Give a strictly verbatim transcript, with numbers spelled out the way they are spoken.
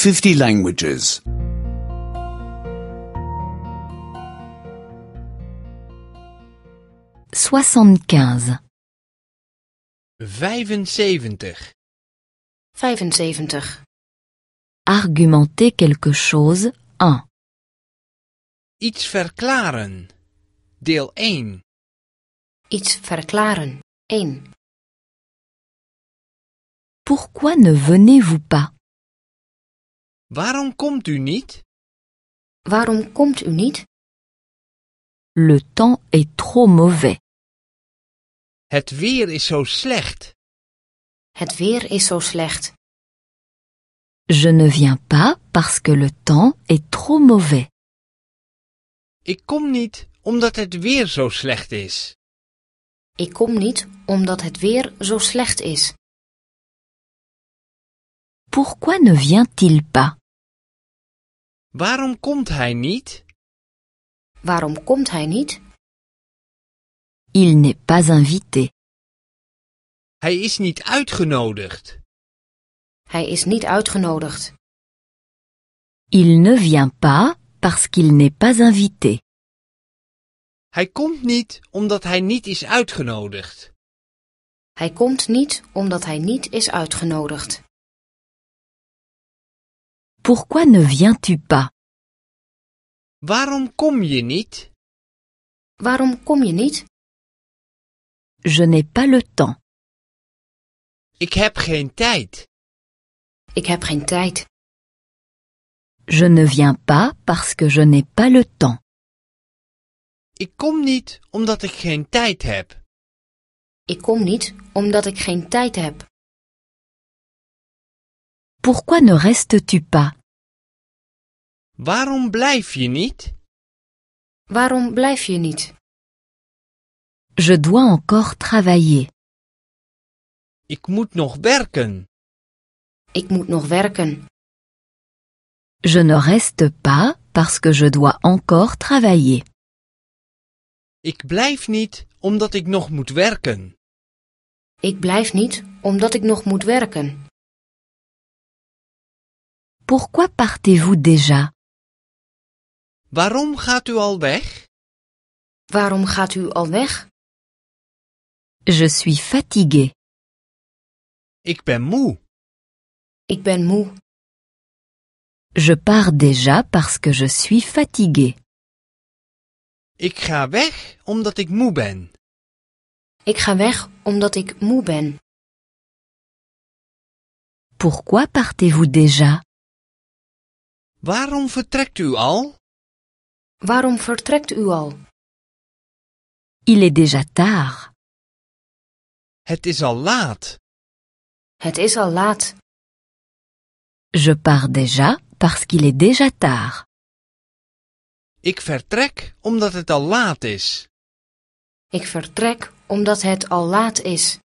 fifty languages. soixante-quinze. vijfenzeventig. vijfenzeventig. Argumenter quelque chose, un. Iets verklaren. Deel één. Iets verklaren. één. Pourquoi ne venez-vous pas? Waarom komt u niet? Waarom komt u niet? Le temps est trop mauvais. Het weer is zo slecht. Het weer is zo slecht. Je ne viens pas parce que le temps est trop mauvais. Ik kom niet omdat het weer zo slecht is. Ik kom niet omdat het weer zo slecht is. Pourquoi ne vient-il pas? Waarom komt hij niet? Waarom komt hij niet? Il n'est pas invité. Hij is niet uitgenodigd. Hij is niet uitgenodigd. Il ne vient pas parce qu'il n'est pas invité. Hij komt niet omdat hij niet is uitgenodigd. Hij komt niet omdat hij niet is uitgenodigd. Pourquoi ne viens-tu pas? Waarom kom je niet? Waarom kom je niet? Je n'ai pas le temps. Ik heb geen tijd. Ik heb geen tijd. Je ne viens pas parce que je n'ai pas le temps. Ik kom niet omdat ik geen tijd heb. Ik kom niet omdat ik geen tijd heb. Pourquoi ne restes-tu pas? Waarom blijf je niet? Waarom blijf je niet? Je dois encore travailler. Ik moet nog werken. Ik moet nog werken. Je ne reste pas parce que je dois encore travailler. Ik blijf niet omdat ik nog moet werken. Ik blijf niet omdat ik nog moet werken. Pourquoi partez-vous déjà? Waarom gaat u al weg? Waarom gaat u al weg? Je suis fatigué. Ik ben moe. Ik ben moe. Je pars déjà parce que je suis fatigué. Ik ga weg omdat ik moe ben. Ik ga weg omdat ik moe ben. Pourquoi partez-vous déjà? Waarom vertrekt u al? Waarom vertrekt u al? Il est déjà tard. Het is al laat. Het is al laat. Je pars déjà parce qu'il est déjà tard. Ik vertrek omdat het al laat is. Ik vertrek omdat het al laat is.